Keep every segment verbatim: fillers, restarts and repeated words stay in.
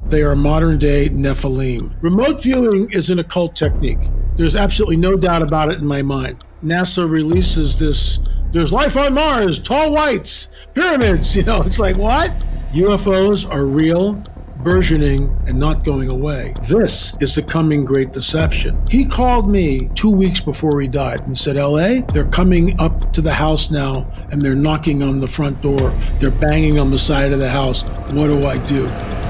They are modern-day Nephilim. Remote viewing is an occult technique. There's absolutely no doubt about it in my mind. NASA releases this, there's life on Mars, tall whites, pyramids, you know, it's like, what? U F Os are real, burgeoning, and not going away. This is the coming great deception. He called me two weeks before he died and said, L A, they're coming up to the house now, and they're knocking on the front door. They're banging on the side of the house. What do I do?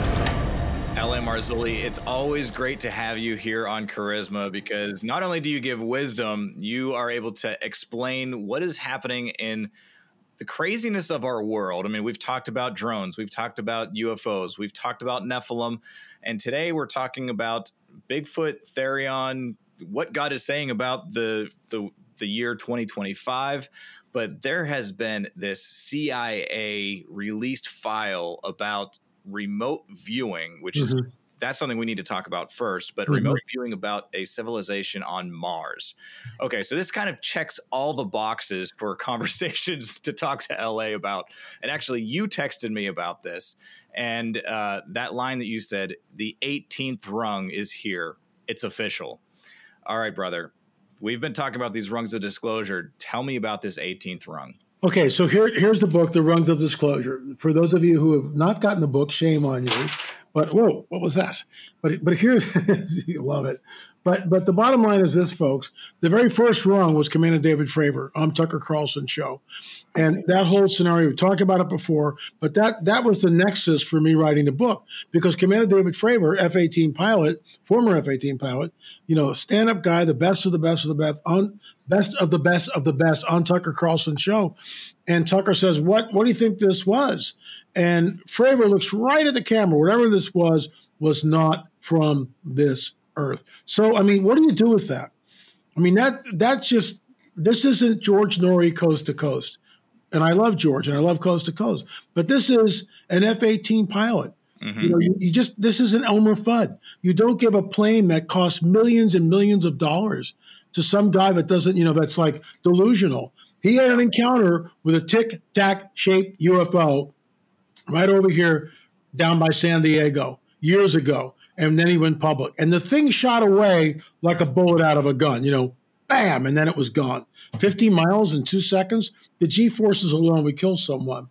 L A Marzulli, it's always great to have you here on Charisma, because not only do you give wisdom, you are able to explain what is happening in the craziness of our world. I mean, we've talked about drones, we've talked about U F Os, we've talked about Nephilim, and today we're talking about Bigfoot, Therion, what God is saying about the the, the year twenty twenty-five. But there has been this C I A released file about remote viewing, which mm-hmm. is that's something we need to talk about first, but mm-hmm. remote viewing about a civilization on Mars. Okay, so this kind of checks all the boxes for conversations to talk to L A about. And actually, you texted me about this, and uh, that line that you said, the eighteenth rung is here. It's official. All right, brother. We've been talking about these rungs of disclosure. Tell me about this eighteenth rung. Okay, so here, here's the book, The Rungs of Disclosure. For those of you who have not gotten the book, shame on you. But whoa, what was that? But but here's you love it. But but the bottom line is this, folks. The very first rung was Commander David Fravor on Tucker Carlson show, and that whole scenario, we talked about it before. But that that was the nexus for me writing the book, because Commander David Fravor, F eighteen pilot, former F eighteen pilot, you know, stand-up guy, the best of the best of the best on best of the best of the best on Tucker Carlson show. And Tucker says, what, what do you think this was? And Fravor looks right at the camera. Whatever this was, was not from this earth. So, I mean, what do you do with that? I mean, that that's just, this isn't George Norrie coast to coast. And I love George and I love coast to coast. But this is an F eighteen pilot. Mm-hmm. You know, you, you just, this is an Elmer Fudd. You don't give a plane that costs millions and millions of dollars to some guy that doesn't, you know, that's like delusional. He had an encounter with a tic-tac shaped U F O right over here down by San Diego years ago. And then he went public. And the thing shot away like a bullet out of a gun, you know, bam, and then it was gone. fifty miles in two seconds. The G-forces alone would kill someone.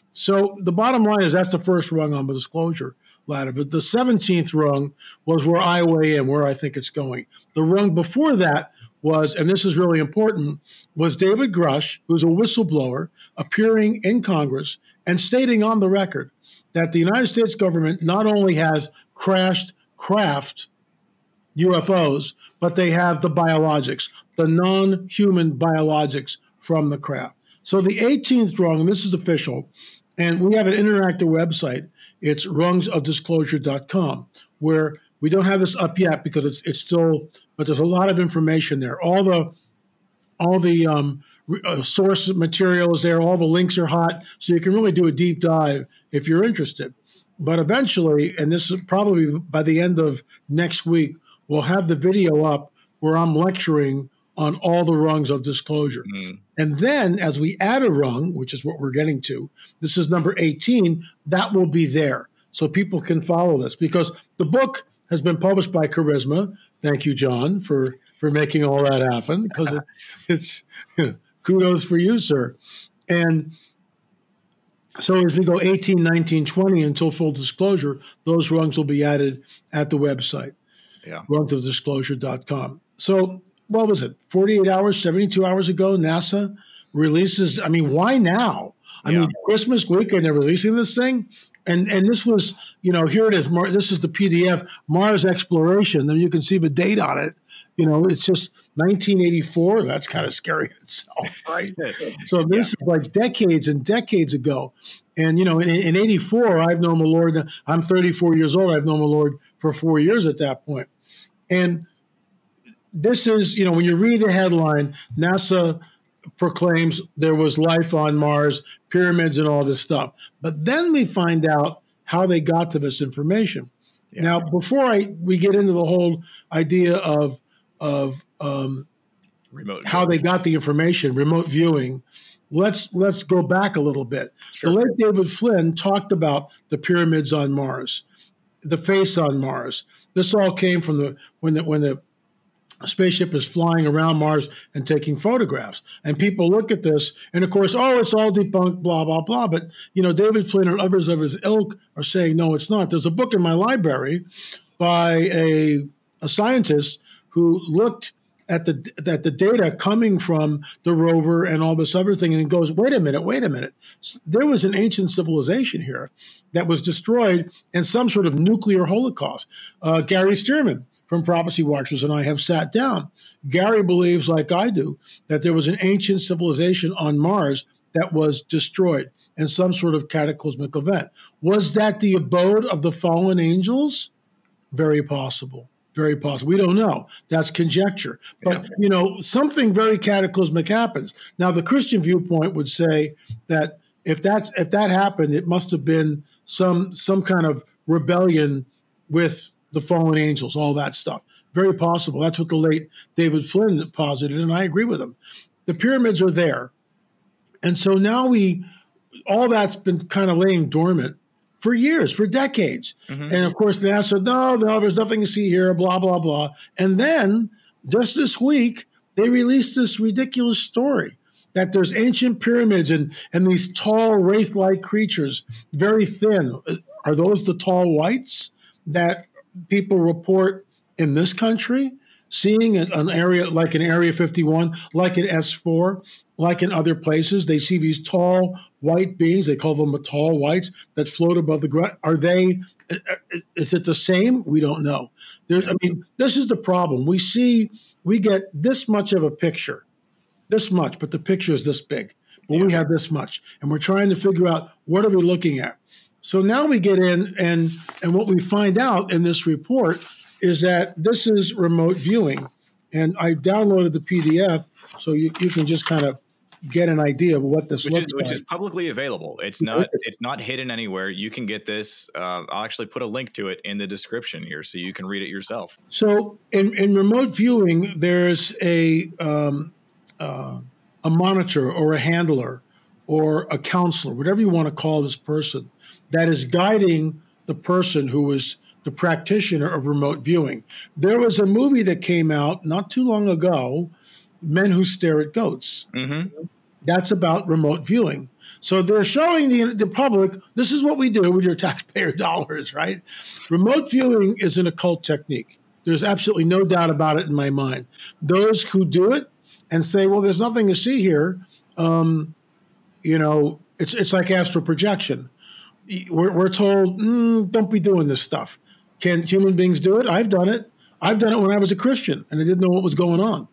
So the bottom line is that's the first rung on the disclosure ladder. But the seventeenth rung was where I weigh in, where I think it's going. The rung before that was, and this is really important, was David Grush, who's a whistleblower, appearing in Congress and stating on the record that the United States government not only has crashed craft U F Os, but they have the biologics, the non-human biologics from the craft. So the eighteenth rung, and this is official, and we have an interactive website. It's rungs of disclosure dot com, where we don't have this up yet because it's it's still, but there's a lot of information there. All the all the um, uh, source material is there. All the links are hot, so you can really do a deep dive if you're interested. But eventually, and this is probably by the end of next week, we'll have the video up where I'm lecturing on all the rungs of disclosure. Mm. And then as we add a rung, which is what we're getting to, this is number eighteen, that will be there. So people can follow this, because the book has been published by Charisma. Thank you, John, for, for making all that happen, because it, it's you know, kudos for you, sir. And so as we go eighteen, nineteen, twenty until full disclosure, those rungs will be added at the website, yeah. rungs of disclosure dot com. So what was it, forty-eight hours, seventy-two hours ago, NASA releases, I mean, why now? I yeah. mean, Christmas week, and they're releasing this thing? And and this was, you know, here it is. Mar- this is the P D F, Mars Exploration. Then you can see the date on it. You know, it's just nineteen eighty-four. That's kind of scary in itself, right? So this yeah. is like decades and decades ago. And, you know, in, in eighty-four, I've known the Lord. I'm thirty-four years old. I've known the Lord for four years at that point. And this is, you know, when you read the headline, NASA proclaims there was life on Mars, pyramids and all this stuff. But then we find out how they got to this information. Yeah. Now, before I we get into the whole idea of of um, remote how viewing. They got the information, remote viewing, let's let's go back a little bit. Sure. The late David Flynn talked about the pyramids on Mars. the face on Mars. This all came from the when the when the spaceship is flying around Mars and taking photographs. And people look at this, and of course, oh, it's all debunked, blah, blah, blah. But, you know, David Flynn and others of his ilk are saying, no, it's not. There's a book in my library by a, a scientist who looked at the at the data coming from the rover and all this other thing, and goes, wait a minute, wait a minute. There was an ancient civilization here that was destroyed in some sort of nuclear holocaust. Uh, Gary Stearman from Prophecy Watchers and I have sat down. Gary believes, like I do, that there was an ancient civilization on Mars that was destroyed in some sort of cataclysmic event. Was that the abode of the fallen angels? Very possible. Very possible. We don't know. That's conjecture. But, yeah. you know, something very cataclysmic happens. Now, the Christian viewpoint would say that if that's if that happened, it must have been some some kind of rebellion with the fallen angels, all that stuff. Very possible. That's what the late David Flynn posited, and I agree with him. The pyramids are there. And so now we, all that's been kind of laying dormant for years, for decades. Mm-hmm. And of course, NASA said, no, no, there's nothing to see here, blah, blah, blah. And then just this week, they released this ridiculous story that there's ancient pyramids and, and these tall wraith-like creatures, very thin. Are those the tall whites that people report in this country, seeing an area like an Area fifty-one, like an S four, like in other places? They see these tall white beings, they call them the tall whites, that float above the ground. Are they, is it the same? We don't know. There's, I mean, this is the problem. We see, we get this much of a picture, this much, but the picture is this big. But yeah. we have this much, and we're trying to figure out, what are we looking at? So now we get in, and and what we find out in this report is that this is remote viewing. And I downloaded the P D F so you, you can just kind of get an idea of what this which looks is, like. Which is publicly available. It's not it's not hidden anywhere. You can get this. Uh, I'll actually put a link to it in the description here so you can read it yourself. So in, in remote viewing, there's a um, uh, a monitor or a handler or a counselor, whatever you want to call this person, that is guiding the person who is the practitioner of remote viewing. There was a movie that came out not too long ago, Men Who Stare at Goats. Mm-hmm. That's about remote viewing. So they're showing the, the public, this is what we do with your taxpayer dollars, right? Remote viewing is an occult technique. There's absolutely no doubt about it in my mind. Those who do it and say, well, there's nothing to see here, um, you know, it's it's like astral projection. We're, we're told, mm, don't be doing this stuff. Can human beings do it? I've done it. I've done it when I was a Christian, and I didn't know what was going on.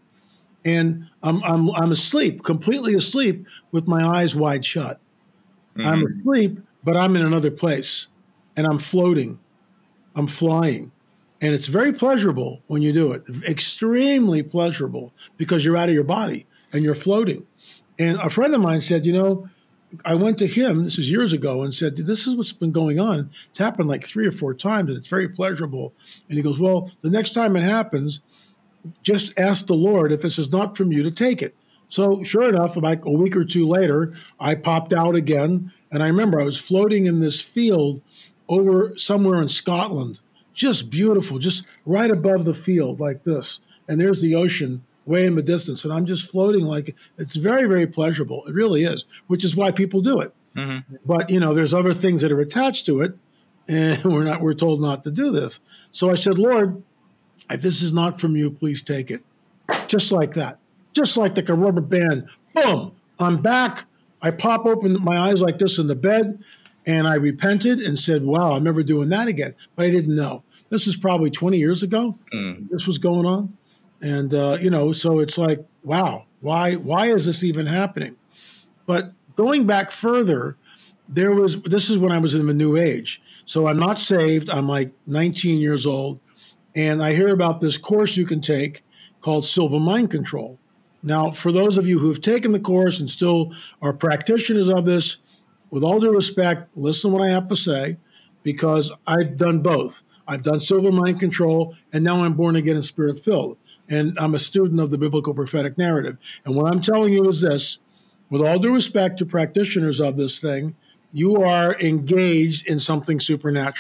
And I'm I'm I'm asleep, completely asleep, with my eyes wide shut. Mm-hmm. I'm asleep, but I'm in another place, and I'm floating. I'm flying. And it's very pleasurable when you do it, extremely pleasurable, because you're out of your body and you're floating. And a friend of mine said, you know, I went to him, this is years ago, and said, this is what's been going on. It's happened like three or four times, and it's very pleasurable. And he goes, well, the next time it happens, just ask the Lord if this is not from you to take it. So sure enough, like a week or two later, I popped out again. And I remember I was floating in this field over somewhere in Scotland, just beautiful, just right above the field like this. And there's the ocean way in the distance. And I'm just floating like, it's very, very pleasurable. It really is, which is why people do it. Mm-hmm. But, you know, there's other things that are attached to it. And we're not, we're told not to do this. So I said, Lord, if this is not from you, please take it. Just like that. Just like, like a rubber band. Boom. I'm back. I pop open my eyes like this in the bed, and I repented and said, wow, I'm never doing that again. But I didn't know. This is probably twenty years ago. Mm. This was going on. And, uh, you know, so it's like, wow, why, why is this even happening? But going back further, there was, this is when I was in the New Age. So I'm not saved. I'm like nineteen years old. And I hear about this course you can take called Silva Mind Control. Now, for those of you who have taken the course and still are practitioners of this, with all due respect, listen to what I have to say, because I've done both. I've done Silva Mind Control, and now I'm born again and spirit-filled. And I'm a student of the biblical prophetic narrative. And what I'm telling you is this, with all due respect to practitioners of this thing, you are engaged in something supernatural.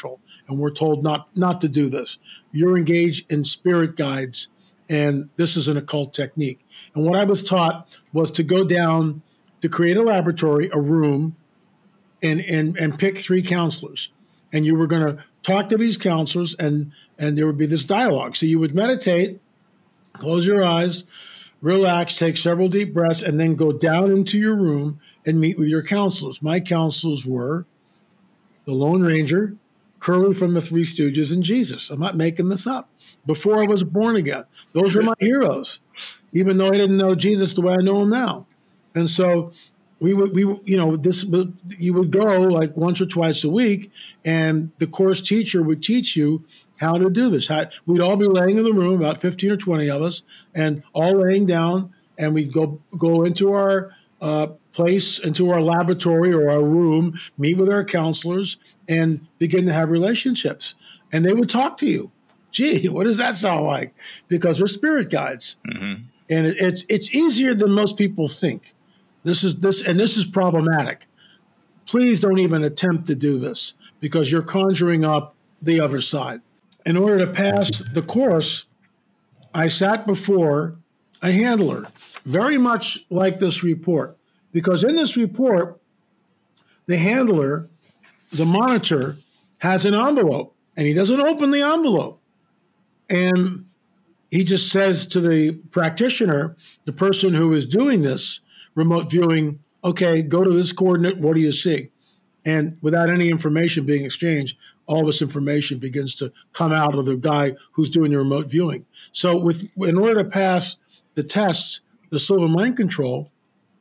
and we're told not not to do this. You're engaged in spirit guides, and this is an occult technique. And what I was taught was to go down to create a laboratory, a room, and and and pick three counselors, and you were going to talk to these counselors, and and there would be this dialogue. So you would meditate, close your eyes, relax, take several deep breaths, and then go down into your room and meet with your counselors. My counselors were the Lone Ranger, Curly from the Three Stooges, and Jesus. I'm not making this up. Before I was born again, those were my heroes, even though I didn't know Jesus the way I know him now. And so we would, we you know, this you would go like once or twice a week, and the course teacher would teach you how to do this. How, we'd all be laying in the room, about fifteen or twenty of us, and all laying down, and we'd go go into our uh, place, into our laboratory or our room, meet with our counselors, and begin to have relationships. And they would talk to you. Gee, what does that sound like? Because they're spirit guides. Mm-hmm. And it, it's it's easier than most people think. This is this, and this is problematic. Please don't even attempt to do this, because you're conjuring up the other side. In order to pass the course, I sat before a handler, very much like this report, because in this report, the handler, the monitor, has an envelope, and he doesn't open the envelope. And he just says to the practitioner, the person who is doing this remote viewing, okay, go to this coordinate, what do you see? And without any information being exchanged, all this information begins to come out of the guy who's doing the remote viewing. So with in order to pass the tests, the Silva Mind Control,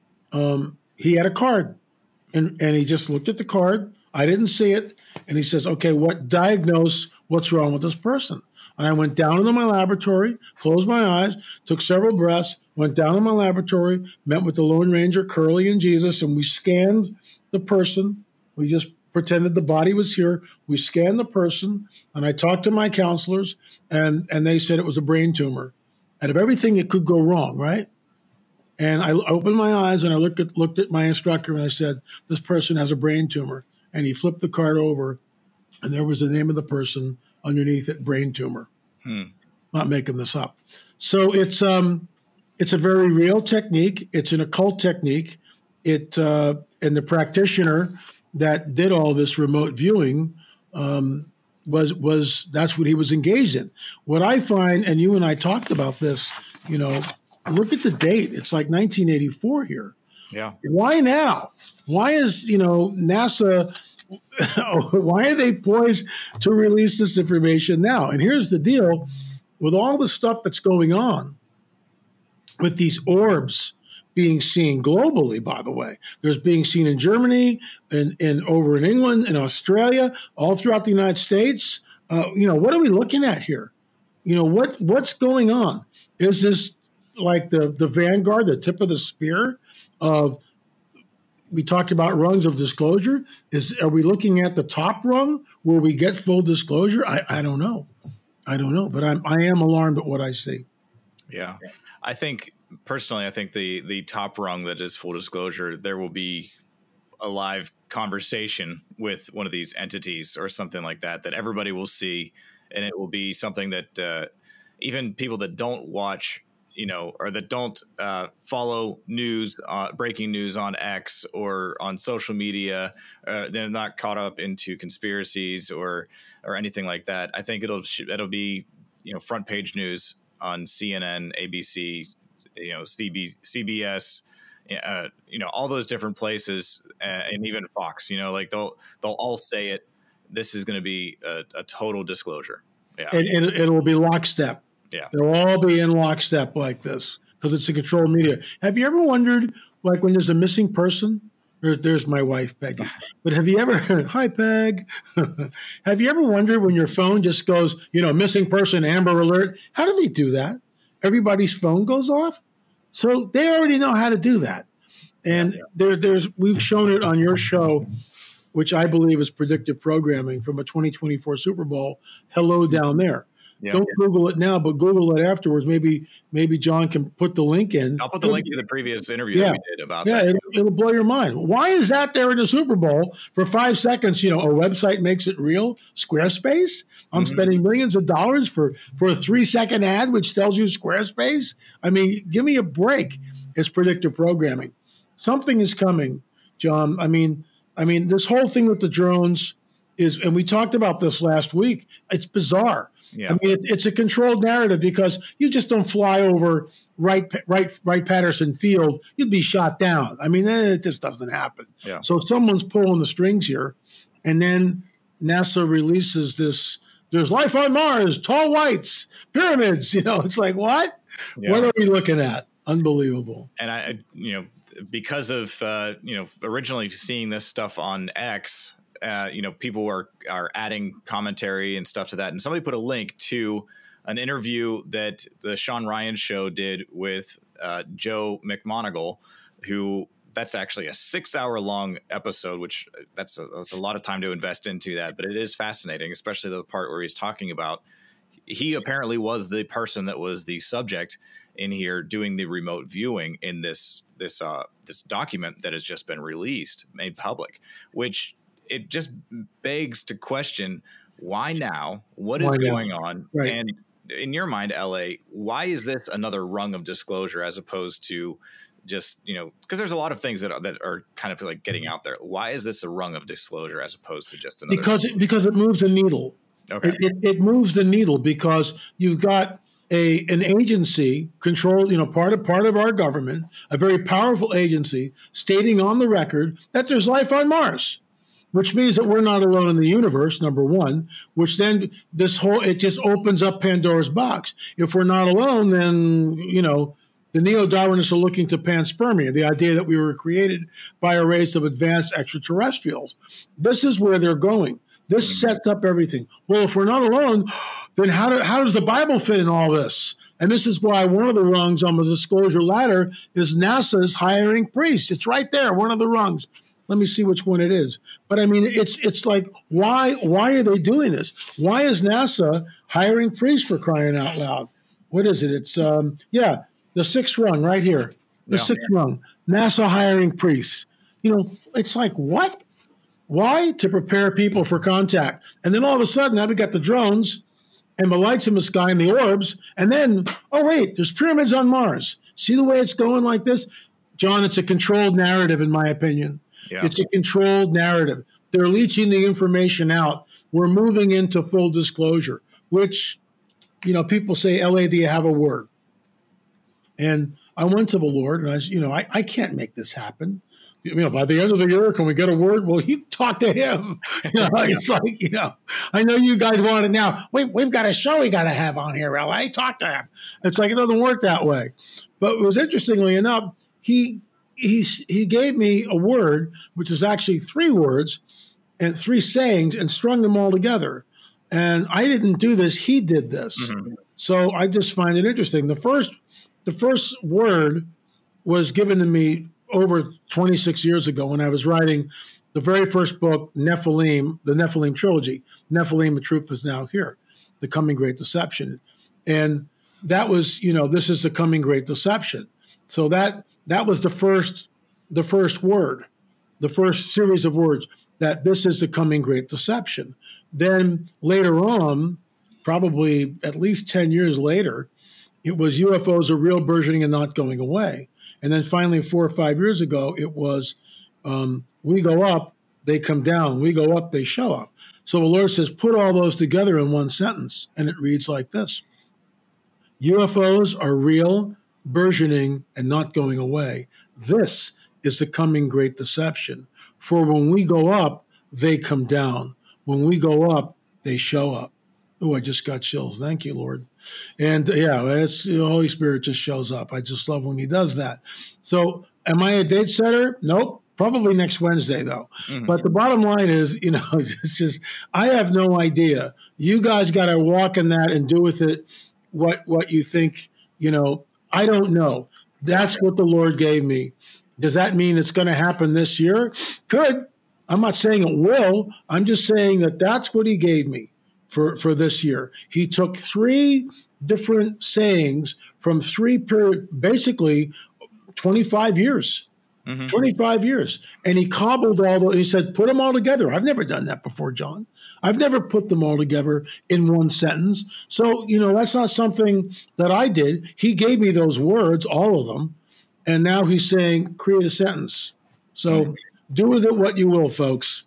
um, he had a card. And, and he just looked at the card. I didn't see it. And he says, okay, what diagnose what's wrong with this person? And I went down into my laboratory, closed my eyes, took several breaths, went down to my laboratory, met with the Lone Ranger, Curly, and Jesus, and we scanned the person. We just pretended the body was here. We scanned the person, and I talked to my counselors, and, and they said it was a brain tumor. Out of everything that could go wrong, right? And I opened my eyes, and I looked at, looked at my instructor, and I said, this person has a brain tumor. And he flipped the card over, and there was the name of the person underneath it, brain tumor. Hmm. Not making this up. So it's um, it's a very real technique. It's an occult technique. It uh, and the practitioner that did all this remote viewing um, was was that's what he was engaged in. What I find, and you and I talked about this, you know, look at the date. It's like nineteen eighty-four here. Yeah. Why now? Why is, you know, NASA, why are they poised to release this information now? And here's the deal. With all the stuff that's going on, with these orbs being seen globally, by the way, there's being seen in Germany and, and over in England and Australia, all throughout the United States. Uh, you know, what are we looking at here? You know, what what's going on? Is this like the, the vanguard, the tip of the spear of, we talked about rungs of disclosure. Is are we looking at the top rung where we get full disclosure? I, I don't know. I don't know, but I'm I am alarmed at what I see. Yeah. I think personally, I think the the top rung that is full disclosure, there will be a live conversation with one of these entities or something like that, that everybody will see. And it will be something that uh, even people that don't watch, you know, or that don't uh, follow news, uh, breaking news on X or on social media, uh, they're not caught up into conspiracies or or anything like that. I think it'll it'll be, you know, front page news on C N N, A B C, you know, C B S, uh, you know, all those different places, uh, and even Fox. You know, like they'll they'll all say it. This is going to be a, a total disclosure. Yeah, and, and it will be lockstep. Yeah. They'll all be in lockstep like this because it's a controlled media. Have you ever wondered, like when there's a missing person, there's, there's my wife, Peggy, but have you ever, hi, Peg, have you ever wondered when your phone just goes, you know, missing person, Amber Alert? How do they do that? Everybody's phone goes off? So they already know how to do that. And yeah, yeah. there, there's, we've shown it on your show, which I believe is predictive programming from a twenty twenty-four Super Bowl, Hello Down There. Yeah. Don't Google it now, but Google it afterwards. Maybe maybe John can put the link in. I'll put the link to the previous interview yeah. that we did about yeah, that. Yeah, it'll, it'll blow your mind. Why is that there in the Super Bowl for five seconds? You know, a website makes it real. Squarespace. I'm mm-hmm. spending millions of dollars for, for a three-second ad which tells you Squarespace. I mean, give me a break. It's predictive programming. Something is coming, John. I mean, I mean, this whole thing with the drones is, and we talked about this last week, it's bizarre. Yeah. I mean, it, it's a controlled narrative because you just don't fly over Wright, Wright, Wright Patterson Field. You'd be shot down. I mean, it just doesn't happen. Yeah. So someone's pulling the strings here. And then NASA releases this, there's life on Mars, tall whites, pyramids. You know, it's like, what? Yeah. What are we looking at? Unbelievable. And I, you know, because of, uh, you know, originally seeing this stuff on X, Uh, you know, people are are adding commentary and stuff to that. And somebody put a link to an interview that the Sean Ryan show did with uh, Joe McMoneagle, who that's actually a six hour long episode, which that's a, that's a lot of time to invest into that. But it is fascinating, especially the part where he's talking about he apparently was the person that was the subject in here doing the remote viewing in this this uh, this document that has just been released, made public, which it just begs to question why now, what is why going now? on? Right. And in your mind, L A, why is this another rung of disclosure as opposed to just, you know, because there's a lot of things that are, that are kind of like getting out there. Why is this a rung of disclosure as opposed to just another? Because it, because it moves the needle. Okay. It, it, it moves the needle because you've got a an agency controlled, you know, part of part of our government, a very powerful agency stating on the record that there's life on Mars. Which means that we're not alone in the universe, number one, which then this whole, it just opens up Pandora's box. If we're not alone, then, you know, the neo-Darwinists are looking to panspermia, the idea that we were created by a race of advanced extraterrestrials. This is where they're going. This sets up everything. Well, if we're not alone, then how, do, how does the Bible fit in all this? And this is why one of the rungs on the disclosure ladder is NASA's hiring priests. It's right there, one of the rungs. Let me see which one it is. But I mean, it's it's like, why why are they doing this? Why is NASA hiring priests, for crying out loud? What is it? It's, um, yeah, the sixth rung right here. The yeah. sixth rung. NASA hiring priests. You know, it's like, what? Why? To prepare people for contact. And then all of a sudden, now we got the drones and the lights in the sky and the orbs. And then, oh, wait, there's pyramids on Mars. See the way it's going like this? John, it's a controlled narrative, in my opinion. Yeah. It's a controlled narrative. They're leaching the information out. We're moving into full disclosure, which, you know, people say, L A, do you have a word? And I went to the Lord and I said, you know, I, I can't make this happen. You know, by the end of the year, can we get a word? Well, you talk to him. You know, it's like, you know, I know you guys want it now. Wait, we've got a show we got to have on here, L A. Talk to him. It's like, it doesn't work that way. But it was interestingly enough, he He, he gave me a word, which is actually three words and three sayings, and strung them all together. And I didn't do this. He did this. Mm-hmm. So I just find it interesting. The first, the first word was given to me over twenty-six years ago when I was writing the very first book, Nephilim, the Nephilim trilogy, Nephilim, The Truth Is Now Here, The Coming Great Deception. And that was, you know, this is the coming great deception. So that... That was the first, the first word, the first series of words, that this is the coming great deception. Then later on, probably at least ten years later, it was U F Os are real, burgeoning, and not going away. And then finally, four or five years ago, it was um, we go up, they come down. We go up, they show up. So the Lord says, put all those together in one sentence. And it reads like this. U F Os are real, burgeoning, and not going away. This is the coming great deception. For when we go up, they come down. When we go up, they show up. Oh, I just got chills. Thank you, Lord. And yeah, it's, the Holy Spirit just shows up. I just love when he does that. So am I a date setter? Nope. Probably next Wednesday, though. Mm-hmm. But the bottom line is, you know, it's just, I have no idea. You guys got to walk in that and do with it what what you think, you know. I don't know. That's what the Lord gave me. Does that mean it's going to happen this year? Could. I'm not saying it will. I'm just saying that that's what he gave me for, for this year. He took three different sayings from three period, basically twenty-five years. Mm-hmm. twenty-five years. And he cobbled all the, he said, put them all together. I've never done that before, John. I've never put them all together in one sentence. So, you know, that's not something that I did. He gave me those words, all of them. And now he's saying, create a sentence. So mm-hmm. do with it what you will, folks.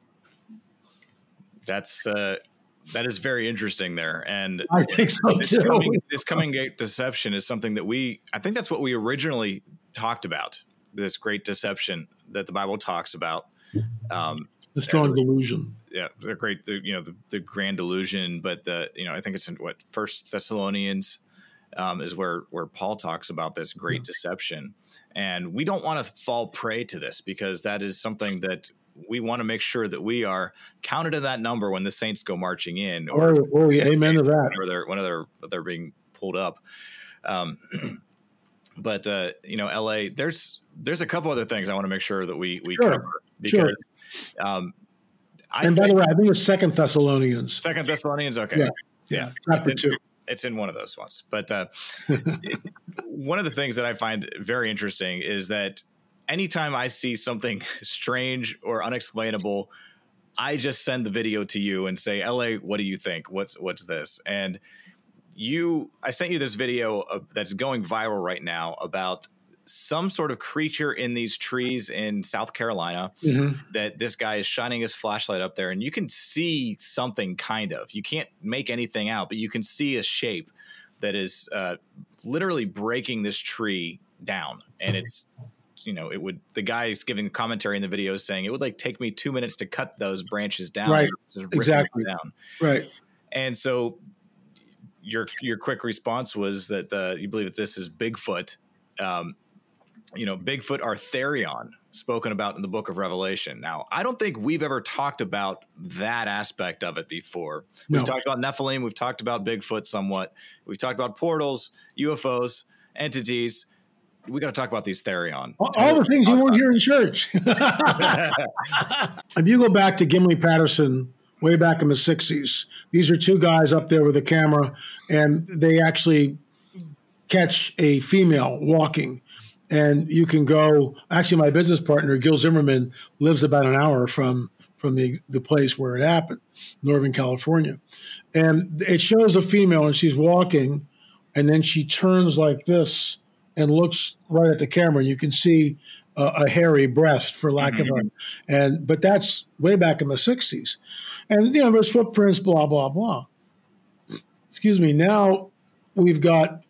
That's, uh, that is very interesting there. And I think so this too. Coming, this coming gate deception is something that we, I think that's what we originally talked about. This great deception that the Bible talks about. Um, the strong delusion. Yeah. The great, the, you know, the, the grand delusion, but the, you know, I think it's in what First Thessalonians um, is where, where Paul talks about this great yeah. deception. And we don't want to fall prey to this because that is something that we want to make sure that we are counted in that number when the saints go marching in. Or, oh, oh yeah, amen to that. Or they're, when they're, they're being pulled up. Um, But, uh, you know, L A, there's there's a couple other things I want to make sure that we, we sure. cover. Because sure. um, I And by the way, I think it's Second Thessalonians. Second Thessalonians, okay. Yeah, yeah. Chapter it's two. In, it's in one of those ones. But uh, it, one of the things that I find very interesting is that anytime I see something strange or unexplainable, I just send the video to you and say, L A, what do you think? What's what's this? And You, I sent you this video of, that's going viral right now about some sort of creature in these trees in South Carolina mm-hmm. that this guy is shining his flashlight up there and you can see something kind of, you can't make anything out, but you can see a shape that is uh, literally breaking this tree down. And it's, you know, it would, the guy is giving commentary in the video saying it would like take me two minutes to cut those branches down. Right. Just exactly. Down. Right. And so your your quick response was that uh, you believe that this is Bigfoot, um, you know, Bigfoot Arthurion, spoken about in the book of Revelation. Now, I don't think we've ever talked about that aspect of it before. We've no. talked about Nephilim. We've talked about Bigfoot somewhat. We've talked about portals, U F Os, entities. We got to talk about these Therion. All, all the things you won't hear in church. If you go back to Gimli Patterson, way back in the sixties. These are two guys up there with a camera, and they actually catch a female walking. And you can go – actually, my business partner, Gil Zimmerman, lives about an hour from, from the, the place where it happened, Northern California. And it shows a female, and she's walking, and then she turns like this and looks right at the camera. And you can see a, a hairy breast, for lack mm-hmm. of a – and but that's way back in the sixties. And, you know, there's footprints, blah, blah, blah. Excuse me. Now we've got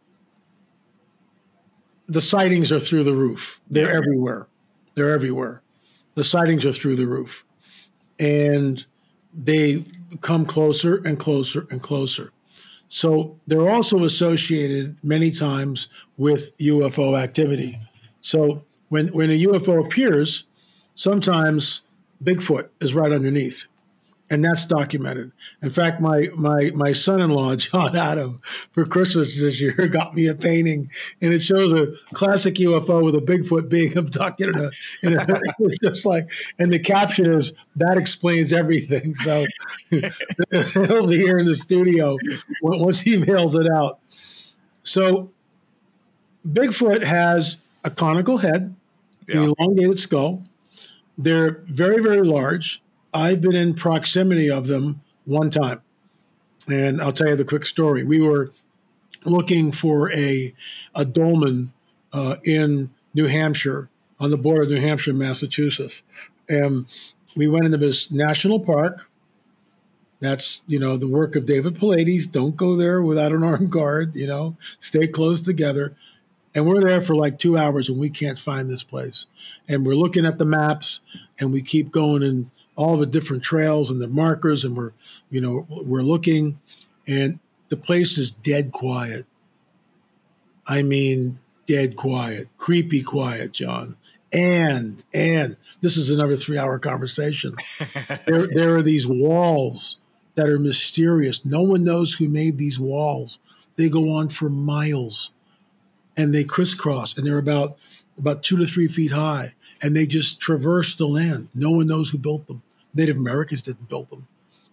the sightings are through the roof. They're everywhere. They're everywhere. The sightings are through the roof. And they come closer and closer and closer. So they're also associated many times with U F O activity. So when, when a U F O appears, sometimes Bigfoot is right underneath. And that's documented. In fact, my my my son-in-law, John Adam, for Christmas this year, got me a painting, and it shows a classic U F O with a Bigfoot being abducted. In a, in a, it's just like, and the caption is, that explains everything. So he'll be here in the studio once he mails it out. So Bigfoot has a conical head, yeah. an elongated skull. They're very, very large. I've been in proximity of them one time, and I'll tell you the quick story. We were looking for a a dolmen uh, in New Hampshire, on the border of New Hampshire and Massachusetts, and we went into this national park. That's, you know, the work of David Pallades. Don't go there without an armed guard, you know, stay close together. And we're there for like two hours, and we can't find this place. And we're looking at the maps, and we keep going in all the different trails and the markers, and we're, you know, we're looking, and the place is dead quiet. I mean, dead quiet, creepy quiet, John. And, and this is another three-hour conversation. there, there are these walls that are mysterious. No one knows who made these walls. They go on for miles, and they crisscross, and they're about, about two to three feet high, and they just traverse the land. No one knows who built them. Native Americans didn't build them.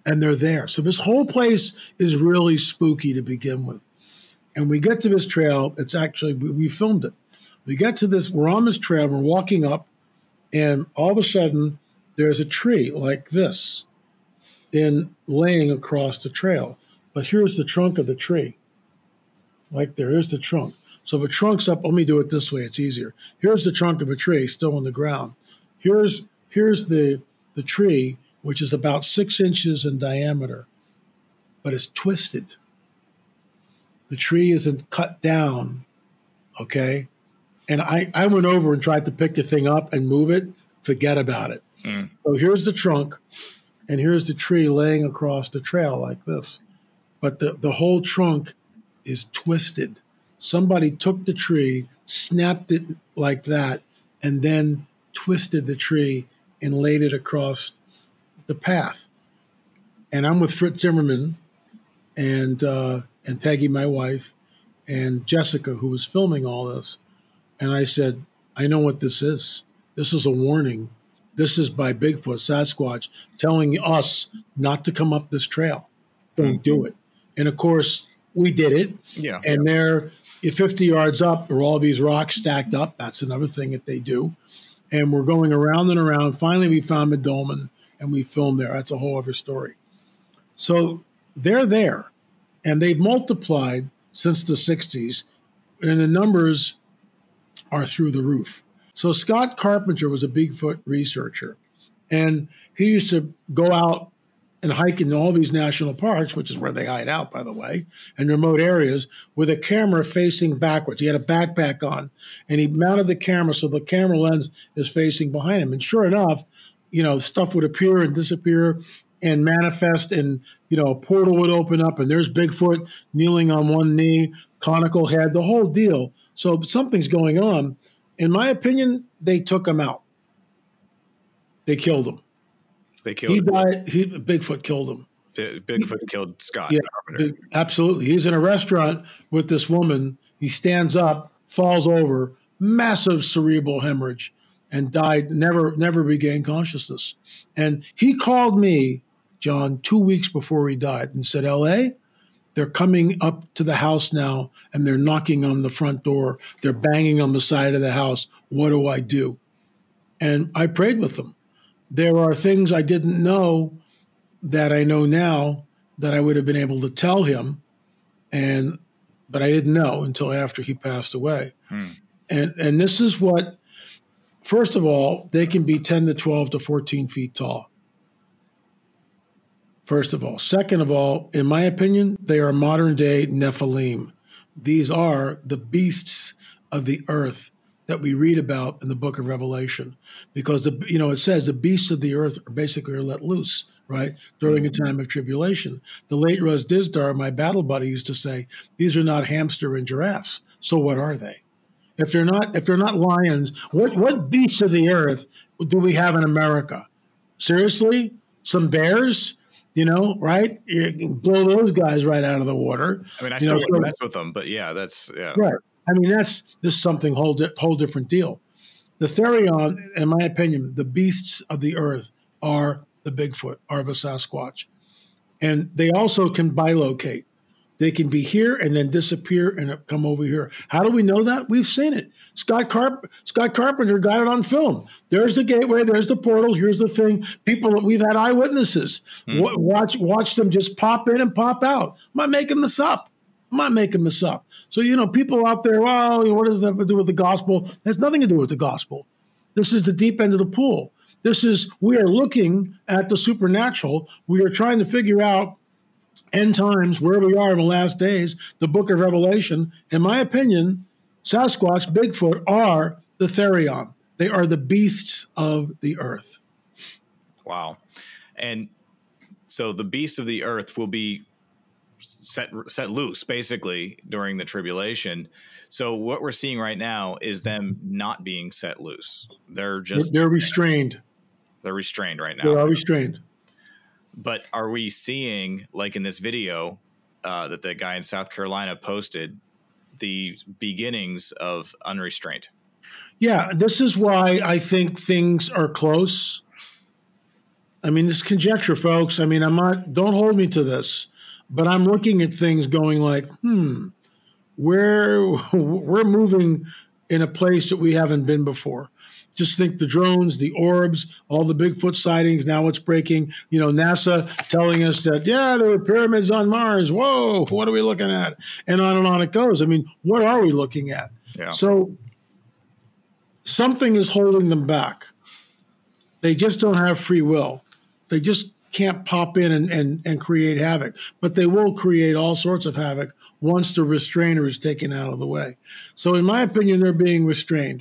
and they're there. So this whole place is really spooky to begin with. And we get to this trail. It's actually, we, we filmed it. We get to this, we're on this trail, we're walking up, and all of a sudden, there's a tree like this in laying across the trail. But here's the trunk of the tree. Like there is the trunk. So the trunk's up, let me do it this way, it's easier. Here's the trunk of a tree still on the ground. Here's here's the, the tree, which is about six inches in diameter, but it's twisted. The tree isn't cut down, okay? And I, I went over and tried to pick the thing up and move it. Forget about it. Mm. So here's the trunk, and here's the tree laying across the trail like this. But the, the whole trunk is twisted. Somebody took the tree, snapped it like that, and then twisted the tree and laid it across the path. And I'm with Fritz Zimmerman and uh, and Peggy, my wife, and Jessica, who was filming all this. And I said, I know what this is. This is a warning. This is by Bigfoot, Sasquatch, telling us not to come up this trail. Don't do it. And of course, we did it. Yeah. And yeah. there, fifty yards up, are all these rocks stacked up. That's another thing that they do. And we're going around and around. Finally, we found the dolmen, and we filmed there. That's a whole other story. So they're there, and they've multiplied since the sixties, and the numbers are through the roof. So Scott Carpenter was a Bigfoot researcher, and he used to go out and hike in all these national parks, which is where they hide out, by the way, and remote areas, with a camera facing backwards. He had a backpack on, and he mounted the camera so the camera lens is facing behind him. And sure enough, you know, stuff would appear and disappear and manifest, and, you know, a portal would open up, and there's Bigfoot kneeling on one knee, conical head, the whole deal. So something's going on. In my opinion, they took him out. They killed him. They killed he him. died. He, Bigfoot killed him. Bigfoot he, killed Scott yeah, Carpenter. Big, absolutely. He's in a restaurant with this woman. He stands up, falls over, massive cerebral hemorrhage, and died, never, never regained consciousness. And he called me, John, two weeks before he died and said, L A, they're coming up to the house now, and they're knocking on the front door. They're banging on the side of the house. What do I do? And I prayed with them. There are things I didn't know that I know now that I would have been able to tell him, and but I didn't know until after he passed away. Hmm. And and this is what, first of all, they can be ten to twelve to fourteen feet tall. First of all. Second of all, in my opinion, they are modern-day Nephilim. These are the beasts of the earth that we read about in the book of Revelation. Because, the, you know, it says the beasts of the earth are basically are let loose, right, during a time of tribulation. The late Russ Dizdar, my battle buddy, used to say, these are not hamster and giraffes. So what are they? If they're not, if they're not lions, what, what beasts of the earth do we have in America? Seriously? Some bears? You know, right? You can blow those guys right out of the water. I mean, I you still know, wouldn't so, mess with them, but yeah, that's, yeah. Right. I mean, that's this is something whole, di- whole different deal. The Therion, in my opinion, the beasts of the earth are the Bigfoot, are the Sasquatch. And they also can bilocate. They can be here and then disappear and come over here. How do we know that? We've seen it. Scott Carp- Scott Carpenter got it on film. There's the gateway. There's the portal. Here's the thing. People, we've had eyewitnesses. Mm. W- watch, watch them just pop in and pop out. I'm not making this up. I'm not making this up. So, you know, people out there, well, you know, what does that have to do with the gospel? It has nothing to do with the gospel. This is the deep end of the pool. This is, we are looking at the supernatural. We are trying to figure out end times, where we are in the last days, the book of Revelation. In my opinion, Sasquatch, Bigfoot are the Therion. They are the beasts of the earth. Wow. And so the beasts of the earth will be set set loose, basically, during the tribulation. So what we're seeing right now is them not being set loose. They're just... They're restrained. They're restrained right now. They are restrained. But are we seeing, like in this video uh, that the guy in South Carolina posted, the beginnings of unrestraint? Yeah, this is why I think things are close. I mean, this is conjecture, folks. I mean, I'm not, don't hold me to this, but I'm looking at things going like, hmm, we're, we're moving in a place that we haven't been before. Just think the drones, the orbs, all the Bigfoot sightings. Now it's breaking, you know, NASA telling us that, yeah, there were pyramids on Mars. Whoa, what are we looking at? And on and on it goes. I mean, what are we looking at? Yeah. So something is holding them back. They just don't have free will. They just can't pop in and, and, and create havoc. But they will create all sorts of havoc once the restrainer is taken out of the way. So in my opinion, they're being restrained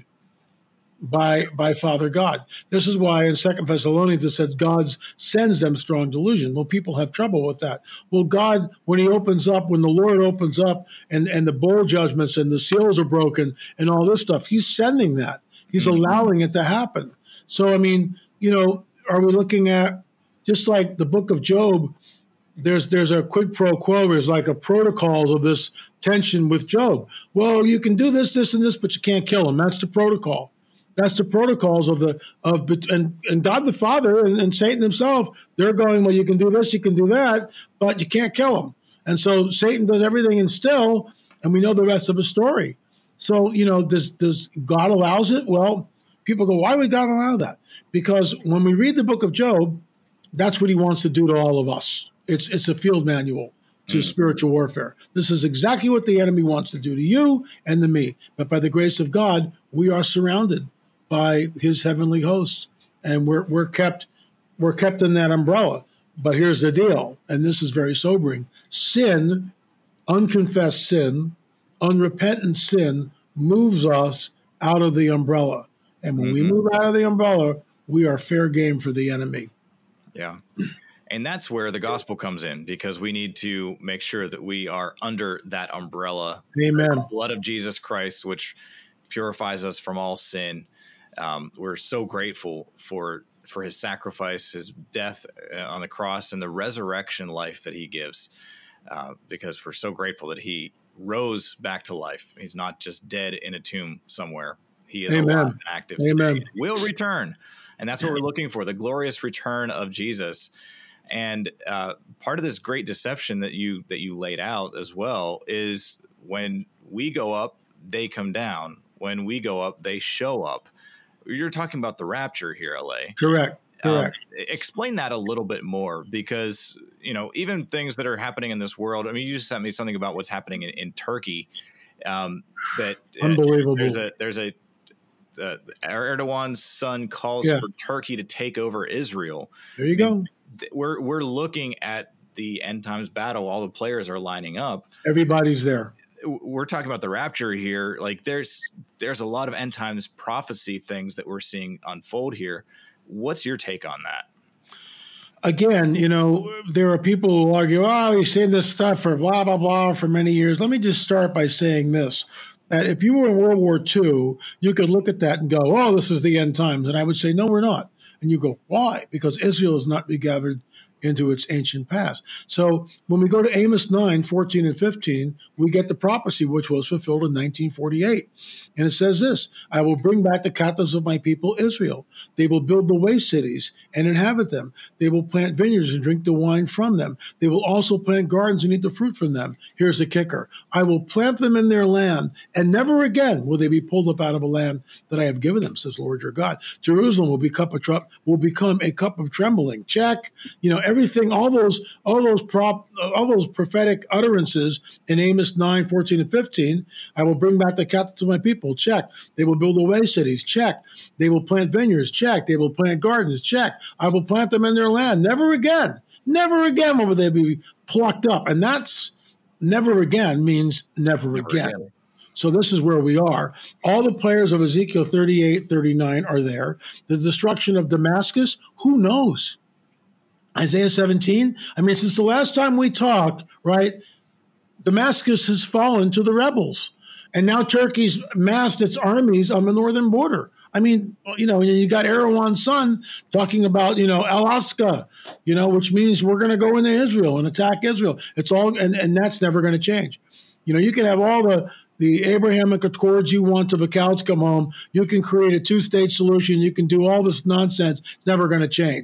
by by Father God. This is why in Second Thessalonians it says God sends them strong delusion. Well, people have trouble with that. Well, God, when he opens up, when the Lord opens up and, and the bowl judgments and the seals are broken and all this stuff, he's sending that. He's allowing it to happen. So, I mean, you know, are we looking at, just like the book of Job, there's there's a quid pro quo, there's like a protocols of this tension with Job. Well, you can do this, this, and this, but you can't kill him. That's the protocol. That's the protocols of the of and, and God the Father and, and Satan himself. They're going, well, you can do this, you can do that, but you can't kill him. And so Satan does everything and still, and we know the rest of the story. So, you know, does does God allows it? Well, people go, why would God allow that? Because when we read the book of Job, that's what he wants to do to all of us. It's it's a field manual to mm. spiritual warfare. This is exactly what the enemy wants to do to you and to me. But by the grace of God, we are surrounded by his heavenly hosts, and we're we're kept we're kept in that umbrella. But here's the deal, and this is very sobering: sin, unconfessed sin, unrepentant sin, moves us out of the umbrella, and when mm-hmm. we move out of the umbrella, we are fair game for the enemy. Yeah. And that's where the gospel comes in, because we need to make sure that we are under that umbrella. Amen. The blood of Jesus Christ, which purifies us from all sin. Um, we're so grateful for for his sacrifice, his death on the cross, and the resurrection life that he gives, uh, because we're so grateful that he rose back to life. He's not just dead in a tomb somewhere. He is Amen. alive and active. Amen. He will return. And that's what we're looking for, the glorious return of Jesus. And uh, part of this great deception that you that you laid out as well is when we go up, they come down. When we go up, they show up. You're talking about the rapture here, L A. Correct. Correct. Um, explain that a little bit more, because, you know, even things that are happening in this world. I mean, you just sent me something about what's happening in, in Turkey. Um, that Unbelievable. Uh, there's a there's a uh, Erdogan's son calls yeah. for Turkey to take over Israel. There you go. We're we're looking at the end times battle. All the players are lining up. Everybody's there. We're talking about the rapture here. Like there's there's a lot of end times prophecy things that we're seeing unfold here. What's your take on that? Again, you know, there are people who argue, oh, he's saying this stuff for blah, blah, blah for many years. Let me just start by saying this, that if you were in World War Two, you could look at that and go, oh, this is the end times. And I would say, no, we're not. And you go, why? Because Israel is not regathered into its ancient past. So when we go to Amos nine, fourteen and fifteen, we get the prophecy which was fulfilled in nineteen forty-eight. And it says this, I will bring back the captives of my people Israel. They will build the waste cities and inhabit them. They will plant vineyards and drink the wine from them. They will also plant gardens and eat the fruit from them. Here's the kicker. I will plant them in their land, and never again will they be pulled up out of a land that I have given them, says Lord your God. Jerusalem will be cup of tr- will become a cup of trembling. Check. You know, everything, all those, all those prop, all those prophetic utterances in Amos nine, fourteen, and fifteen. I will bring back the captives of my people. Check. They will build away cities. Check. They will plant vineyards. Check. They will plant gardens. Check. I will plant them in their land. Never again. Never again will they be plucked up. And that's never again means never, never again. again. So this is where we are. All the players of Ezekiel thirty-eight, thirty-nine are there. The destruction of Damascus, who knows? Isaiah seventeen, I mean, since the last time we talked, right, Damascus has fallen to the rebels. And now Turkey's massed its armies on the northern border. I mean, you know, you got Erdogan's son talking about, you know, Alaska, you know, which means we're going to go into Israel and attack Israel. It's all, and, and that's never going to change. You know, you can have all the, the Abrahamic Accords you want till the cows come home. You can create a two-state solution. You can do all this nonsense. It's never going to change.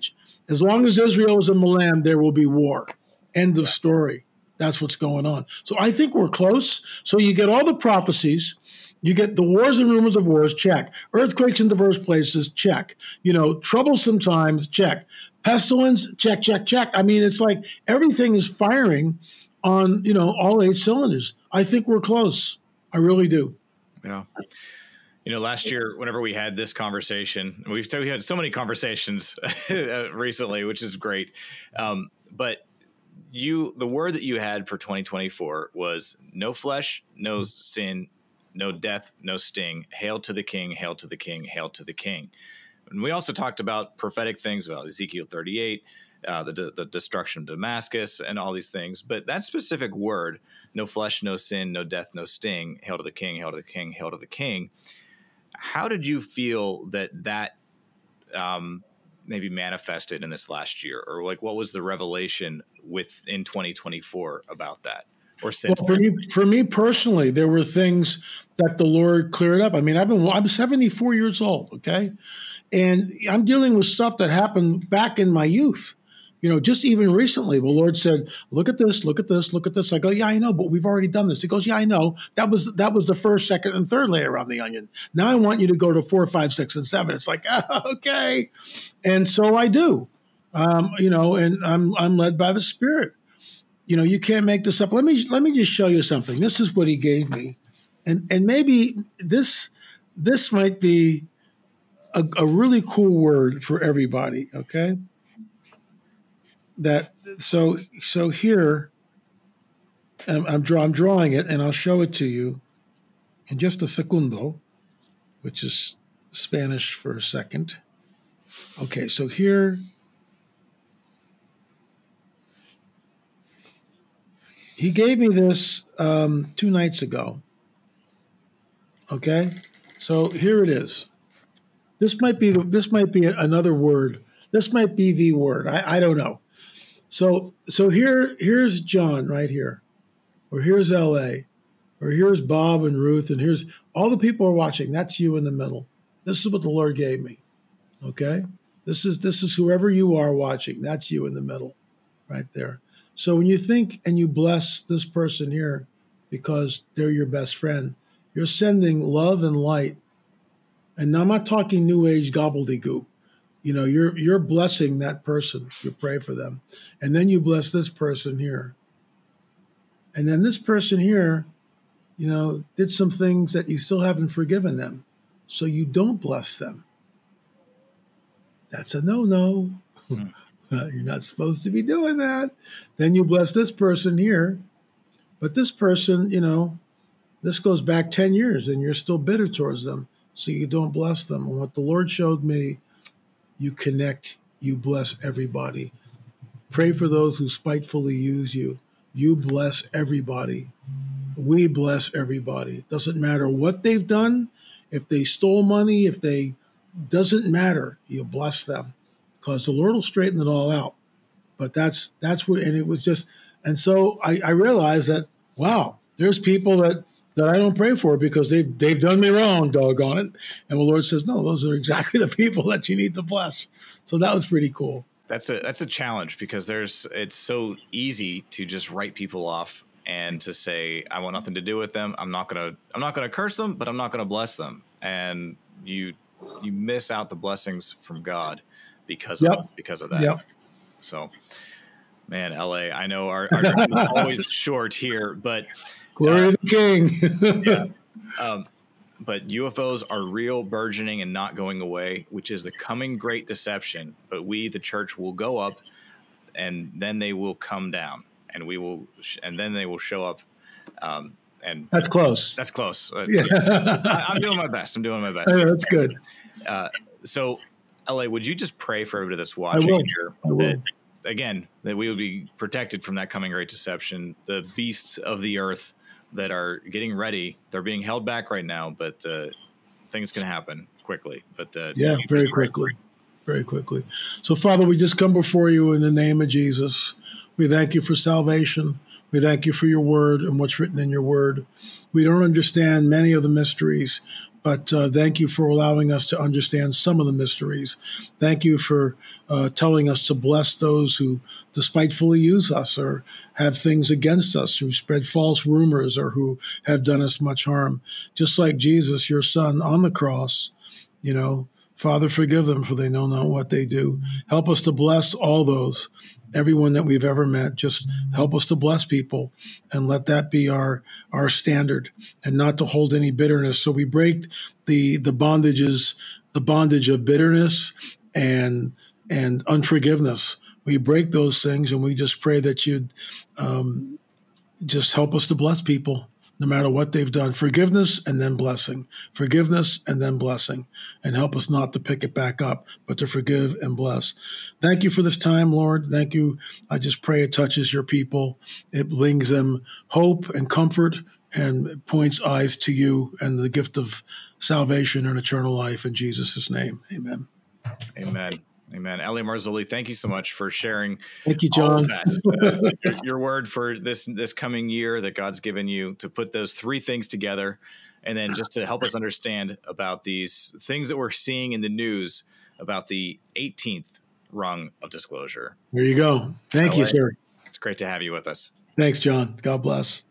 As long as Israel is in the land, there will be war. End of story. That's what's going on. So I think we're close. So you get all the prophecies. You get the wars and rumors of wars, check. Earthquakes in diverse places, check. You know, troublesome times, check. Pestilence, check, check, check. I mean, it's like everything is firing on, you know, all eight cylinders. I think we're close. I really do. Yeah. You know, last year, whenever we had this conversation, we've we had so many conversations recently, which is great. Um, but you, the word that you had for twenty twenty-four was no flesh, no sin, no death, no sting. Hail to the King, hail to the King, hail to the King. And we also talked about prophetic things about Ezekiel thirty-eight, uh, the, the destruction of Damascus and all these things. But that specific word, no flesh, no sin, no death, no sting, hail to the King, hail to the King, hail to the King. How did you feel that that um, maybe manifested in this last year? Or like what was the revelation within twenty twenty-four about that? Or since well, for me, for me personally, there were things that the Lord cleared up. I mean, I've been I'm seventy-four years old, okay? And I'm dealing with stuff that happened back in my youth. You know, just even recently, the Lord said, look at this, look at this, look at this. I go, yeah, I know, but we've already done this. He goes, yeah, I know. That was that was the first, second, and third layer on the onion. Now I want you to go to four, five, six, and seven. It's like, oh, okay. And so I do. Um, you know, and I'm I'm led by the Spirit. You know, you can't make this up. Let me let me just show you something. This is what he gave me. And and maybe this this might be a, a really cool word for everybody, okay? That so so here I'm, I'm, draw, I'm drawing it, and I'll show it to you in just a segundo, which is Spanish for a second. Okay, so here he gave me this um, two nights ago. Okay, so here it is. This might be the, this might be another word. This might be the word. I, I don't know. So so here here's John right here, or here's L A, or here's Bob and Ruth, and here's all the people are watching. That's you in the middle. This is what the Lord gave me. Okay, this is this is whoever you are watching. That's you in the middle, right there. So when you think and you bless this person here, because they're your best friend, you're sending love and light. And I'm not talking New Age gobbledygook. You know, you're you're blessing that person. You pray for them. And then you bless this person here. And then this person here, you know, did some things that you still haven't forgiven them. So you don't bless them. That's a no-no. Mm. You're not supposed to be doing that. Then you bless this person here. But this person, you know, this goes back ten years and you're still bitter towards them. So you don't bless them. And what the Lord showed me, you connect, you bless everybody. Pray for those who spitefully use you. You bless everybody. We bless everybody. Doesn't matter what they've done. If they stole money, if they, doesn't matter. You bless them because the Lord will straighten it all out. But that's, that's what, and it was just, and so I, I realized that, wow, there's people that, that I don't pray for because they've, they've done me wrong, doggone it. And the Lord says, no, those are exactly the people that you need to bless. So that was pretty cool. That's a, that's a challenge because there's, it's so easy to just write people off and to say, I want nothing to do with them. I'm not going to, I'm not going to curse them, but I'm not going to bless them. And you, you miss out the blessings from God because yep. of, because of that. Yep. So, man, L A, I know our, our time is always short here, but glory uh, to the King. yeah. Um, but U F Os are real, burgeoning, and not going away, which is the coming great deception. But we, the church, will go up, and then they will come down, and we will, sh- and then they will show up. Um, and that's close. That's close. Uh, yeah. I, I'm doing my best. I'm doing my best. Know, that's good. Uh, so, L A, would you just pray for everybody that's watching I will. here? I will. That, again, that we will be protected from that coming great deception, the beasts of the earth that are getting ready. They're being held back right now, but uh, things can happen quickly. But uh, yeah, very quickly. very quickly. So, Father, we just come before you in the name of Jesus. We thank you for salvation. We thank you for your word and what's written in your word. We don't understand many of the mysteries, but uh, thank you for allowing us to understand some of the mysteries. Thank you for uh, telling us to bless those who despitefully use us or have things against us, who spread false rumors or who have done us much harm. Just like Jesus, your son, on the cross, you know, Father, forgive them, for they know not what they do. Help us to bless all those, everyone that we've ever met. Just help us to bless people and let that be our our standard, and not to hold any bitterness. So we break the the bondages, the bondage of bitterness and and unforgiveness. We break those things, and we just pray that you'd um, just help us to bless people, no matter what they've done. Forgiveness and then blessing. Forgiveness and then blessing. And help us not to pick it back up, but to forgive and bless. Thank you for this time, Lord. Thank you. I just pray it touches your people. It brings them hope and comfort and points eyes to you and the gift of salvation and eternal life. In Jesus' name, amen. Amen. Amen. L A. Marzulli, thank you so much for sharing. Thank you, John. Uh, your, your word for this this coming year that God's given you to put those three things together, and then just to help us understand about these things that we're seeing in the news about the eighteenth rung of disclosure. There you go. Thank L A. you, sir. It's great to have you with us. Thanks, John. God bless.